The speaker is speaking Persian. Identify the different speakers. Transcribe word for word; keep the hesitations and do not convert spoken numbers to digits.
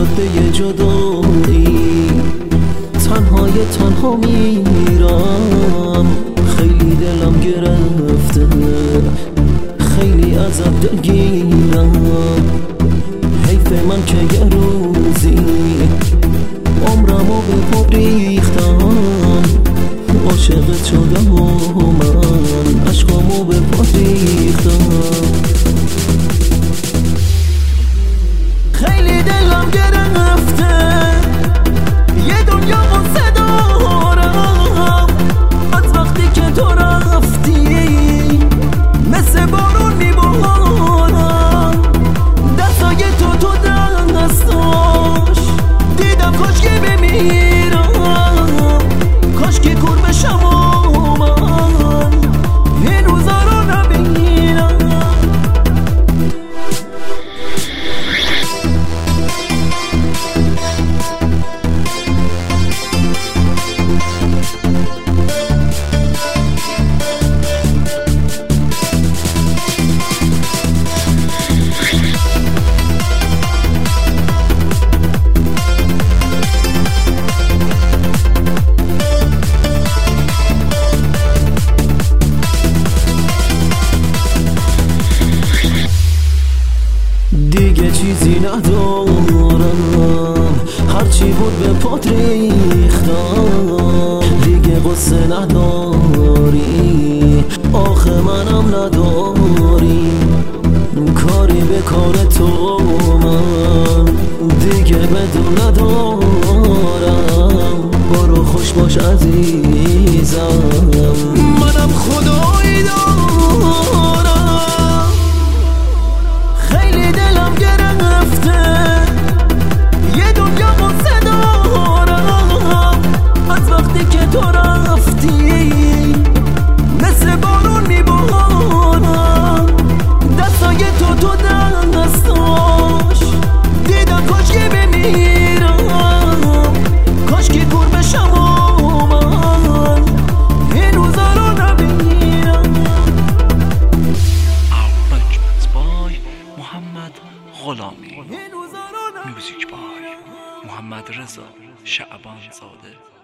Speaker 1: پی جدایی، تنهای تنها میرم، خیلی دلم گرفته، خیلی ازت دلگیرم. حیف من که یه روزی عمرمو به پا ریختم، عاشقت شدم و من عشقامو به پا ریختم. خیلی دلم گرفته، یه دنیا قصه دارم از وقتی که تو رفتی، مثل بارون میبارم دستای تو تو دستاش، دیدم کاشکی بمیرم، کاشکی کور بشم و من این روزا رو نبینم. دیگه چیزی ندارم، هرچی بود به پات ریختم. دیگه قصه نداری، آخه منم نداری، کاری به کار تو من دیگه بدون ندارم. برو خوش باش عزیزم، منم خدایی دارم. خیلی دلم گرفته، یه دنیا قصه دارم از وقتی که تو رفتی، مثل بارون میبارم دستای تو تو دستاش، دیدم کاشکی بمیرم، کاشکی کور بشم و من این روزا رو نبینم.
Speaker 2: محمد غلامی، موزیک بای محمد رضا شعبان زاده.